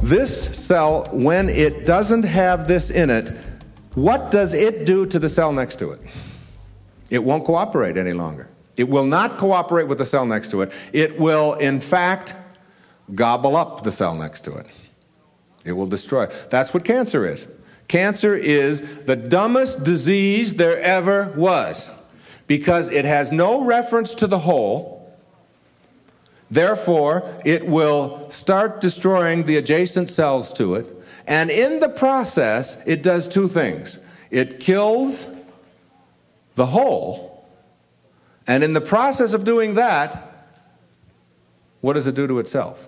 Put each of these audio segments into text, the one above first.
this cell, when it doesn't have this in it, what does it do to the cell next to it? It won't cooperate any longer. It will not cooperate with the cell next to it. It will, in fact, gobble up the cell next to it. It will destroy. That's what cancer is. Cancer is the dumbest disease there ever was, because it has no reference to the whole. Therefore, it will start destroying the adjacent cells to it, and in the process, it does two things. It kills the whole, and in the process of doing that, what does it do to itself?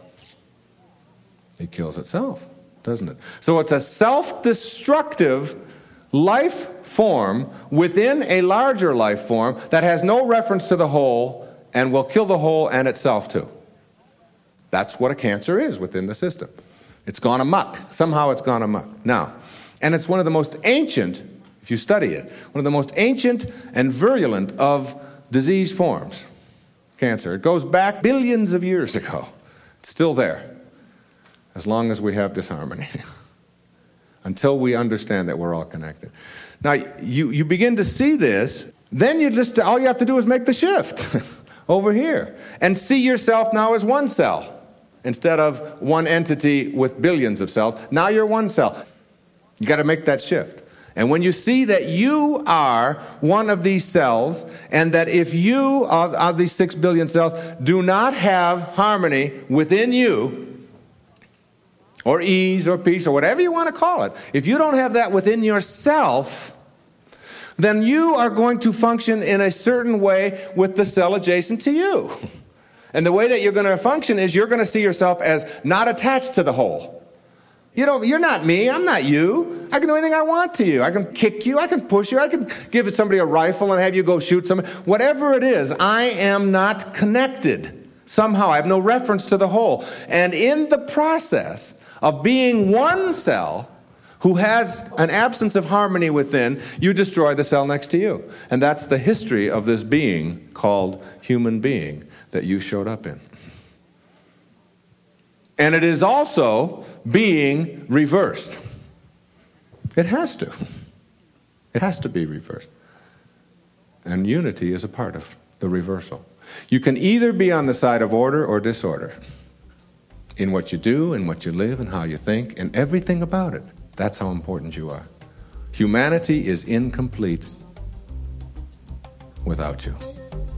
It kills itself, doesn't it? So it's a self-destructive life form within a larger life form that has no reference to the whole and will kill the whole and itself too. That's what a cancer is within the system. It's gone amok. Somehow it's gone amok. Now, and it's one of the most ancient, if you study it, one of the most ancient and virulent of disease forms, cancer. It goes back billions of years ago. It's still there, as long as we have disharmony, until we understand that we're all connected. Now, you begin to see this, then all you have to do is make the shift over here and see yourself now as one cell instead of one entity with billions of cells. Now you're one cell. You got to make that shift. And when you see that you are one of these cells, and that if you, of these 6 billion cells, do not have harmony within you, or ease, or peace, or whatever you want to call it, if you don't have that within yourself, then you are going to function in a certain way with the cell adjacent to you. And the way that you're going to function is you're going to see yourself as not attached to the whole. You're not me, I'm not you. I can do anything I want to you. I can kick you, I can push you, I can give somebody a rifle and have you go shoot somebody. Whatever it is, I am not connected. Somehow I have no reference to the whole. And in the process of being one cell who has an absence of harmony within, you destroy the cell next to you. And that's the history of this being called human being that you showed up in. And it is also being reversed. It has to. It has to be reversed. And unity is a part of the reversal. You can either be on the side of order or disorder in what you do, in what you live, and how you think, and everything about it. That's how important you are. Humanity is incomplete without you.